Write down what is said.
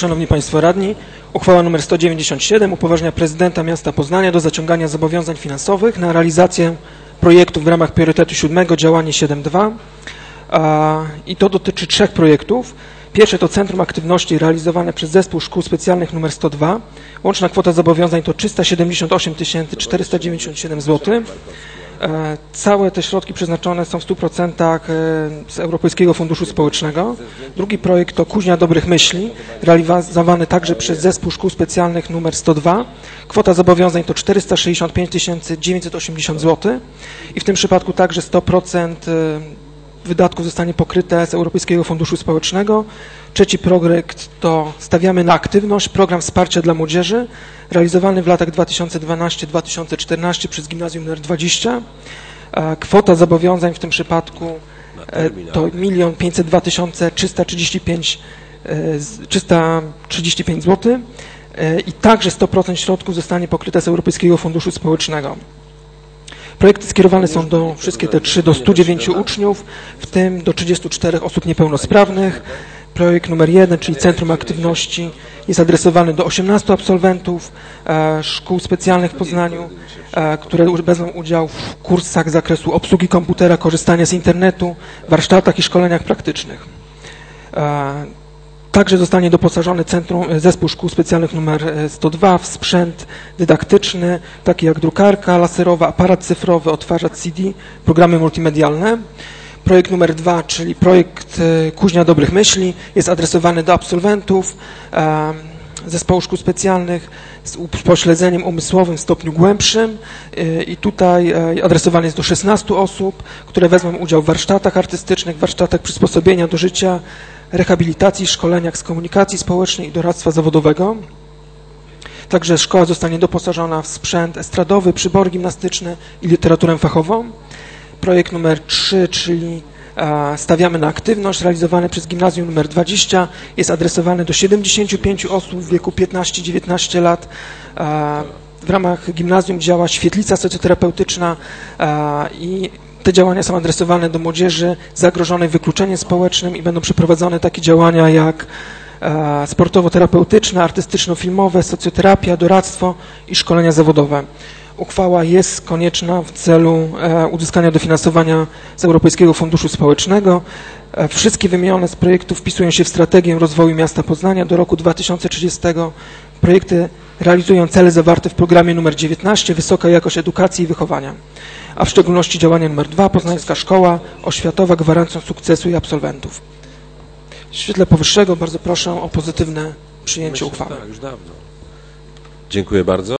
Szanowni Państwo Radni, uchwała nr 197 upoważnia prezydenta miasta Poznania do zaciągania zobowiązań finansowych na realizację projektów w ramach priorytetu 7 działanie 7.2 i to dotyczy 3 projektów. Pierwsze to Centrum Aktywności realizowane przez Zespół Szkół Specjalnych nr 102. Łączna kwota zobowiązań to 378 497 zł. Całe te środki przeznaczone są w 100% z Europejskiego Funduszu Społecznego. Drugi projekt to Kuźnia Dobrych Myśli, realizowany także przez Zespół Szkół Specjalnych nr 102. Kwota zobowiązań to 465 980 zł i w tym przypadku także 100% wydatków zostanie pokryte z Europejskiego Funduszu Społecznego. Trzeci projekt to Stawiamy na Aktywność, program wsparcia dla młodzieży, realizowany w latach 2012-2014 przez Gimnazjum nr 20. Kwota zobowiązań w tym przypadku to 1 502 335 zł i także 100% środków zostanie pokryte z Europejskiego Funduszu Społecznego. Projekty skierowane są do wszystkie te 3 do 109 uczniów, w tym do 34 osób niepełnosprawnych. Projekt numer 1, czyli Centrum Aktywności, jest adresowany do 18 absolwentów szkół specjalnych w Poznaniu, które wezmą udział w kursach z zakresu obsługi komputera, korzystania z internetu, warsztatach i szkoleniach praktycznych. Także zostanie doposażony Zespół Szkół Specjalnych nr 102 w sprzęt dydaktyczny, taki jak drukarka laserowa, aparat cyfrowy, odtwarzacz CD, programy multimedialne. Projekt numer 2, czyli projekt Kuźnia Dobrych Myśli, jest adresowany do absolwentów Zespołu Szkół Specjalnych z upośledzeniem umysłowym w stopniu głębszym i tutaj adresowany jest do 16 osób, które wezmą udział w warsztatach artystycznych, warsztatach przysposobienia do życia, rehabilitacji, szkoleniach z komunikacji społecznej i doradztwa zawodowego. Także szkoła zostanie doposażona w sprzęt estradowy, przybory gimnastyczne i literaturę fachową. Projekt numer 3, czyli Stawiamy na Aktywność, realizowany przez Gimnazjum nr 20, jest adresowany do 75 osób w wieku 15-19 lat. W ramach gimnazjum działa świetlica socjoterapeutyczna i te działania są adresowane do młodzieży zagrożonej wykluczeniem społecznym i będą przeprowadzone takie działania jak sportowo-terapeutyczne, artystyczno-filmowe, socjoterapia, doradztwo i szkolenia zawodowe. Uchwała jest konieczna w celu uzyskania dofinansowania z Europejskiego Funduszu Społecznego. Wszystkie wymienione z projektów wpisują się w strategię rozwoju miasta Poznania do roku 2030. Projekty realizują cele zawarte w programie nr 19 Wysoka jakość edukacji i wychowania, a w szczególności działanie nr 2 Poznańska Szkoła Oświatowa gwarancją sukcesu i absolwentów. W świetle powyższego bardzo proszę o pozytywne przyjęcie uchwały. Dziękuję bardzo.